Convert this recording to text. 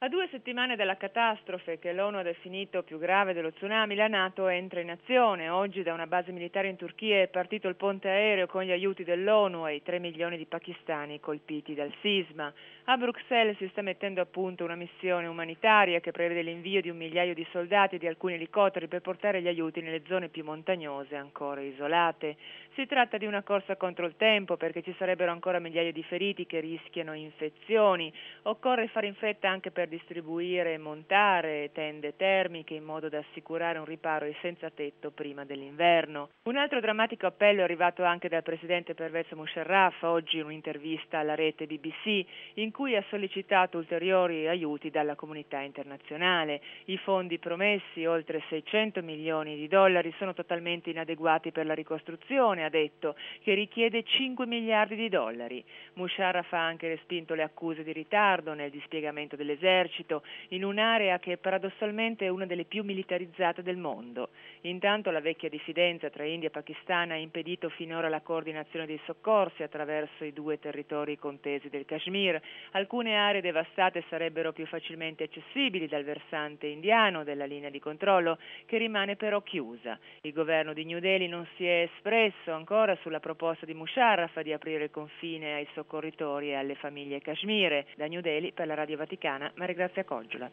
A 2 settimane dalla catastrofe che l'ONU ha definito più grave dello tsunami, la NATO entra in azione. Oggi da una base militare in Turchia è partito il ponte aereo con gli aiuti dell'ONU ai 3 milioni di pakistani colpiti dal sisma. A Bruxelles si sta mettendo a punto una missione umanitaria che prevede l'invio di 1 migliaio di soldati e di alcuni elicotteri per portare gli aiuti nelle zone più montagnose ancora isolate. Si tratta di una corsa contro il tempo perché ci sarebbero ancora migliaia di feriti che rischiano infezioni. Occorre fare in fretta anche per distribuire e montare tende termiche in modo da assicurare un riparo ai senza tetto prima dell'inverno. Un altro drammatico appello è arrivato anche dal presidente Pervez Musharraf oggi in un'intervista alla rete BBC in cui ha sollecitato ulteriori aiuti dalla comunità internazionale. I fondi promessi, oltre 600 milioni di dollari, sono totalmente inadeguati per la ricostruzione, ha detto, che richiede 5 miliardi di dollari. Musharraf ha anche respinto le accuse di ritardo nel dispiegamento dell'esercito in un'area che paradossalmente è una delle più militarizzate del mondo. Intanto la vecchia diffidenza tra India e Pakistan ha impedito finora la coordinazione dei soccorsi attraverso i 2 territori contesi del Kashmir. Alcune aree devastate sarebbero più facilmente accessibili dal versante indiano della linea di controllo, che rimane però chiusa. Il governo di New Delhi non si è espresso ancora sulla proposta di Musharraf di aprire il confine ai soccorritori e alle famiglie kashmire. Da New Delhi per la Radio Vaticana, Maria Grazia Coggiola.